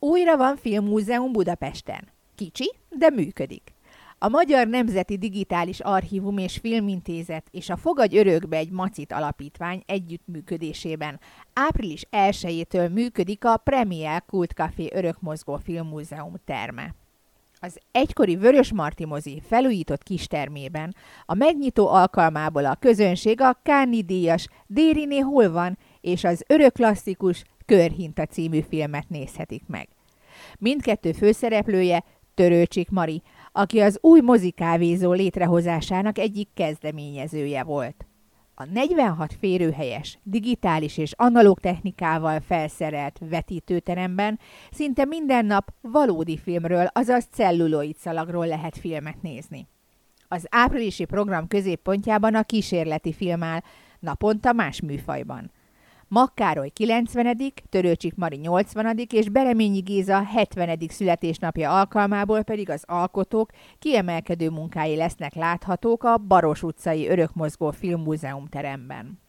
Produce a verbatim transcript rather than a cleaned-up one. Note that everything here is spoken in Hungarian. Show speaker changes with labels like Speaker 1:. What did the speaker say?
Speaker 1: Újra van filmmúzeum Budapesten. Kicsi, de működik. A Magyar Nemzeti Digitális Archívum és Filmintézet és a Fogadj Örökbe egy Macit Alapítvány együttműködésében április elsejétől működik a Premier Kult Café Örökmozgó Filmmúzeum terme. Az egykori Vörösmarty mozi felújított kistermében a megnyitó alkalmából a közönség a Cannes-díjas Dériné hol van és az örökklasszikus Körhinta című filmet nézhetik meg. Mindkettő főszereplője Törőcsik Mari, aki az új mozikávézó létrehozásának egyik kezdeményezője volt. A negyvenhat férőhelyes, digitális és analóg technikával felszerelt vetítőteremben szinte minden nap valódi filmről, azaz celluloid szalagról lehet filmet nézni. Az áprilisi program középpontjában a kísérleti film áll, naponta más műfajban. Makk Károly kilencvenedik, Törőcsik Mari nyolcvanadik és Bereményi Géza hetvenedik születésnapja alkalmából pedig az alkotók kiemelkedő munkái lesznek láthatók a Baros utcai Örökmozgó Filmmúzeum teremben.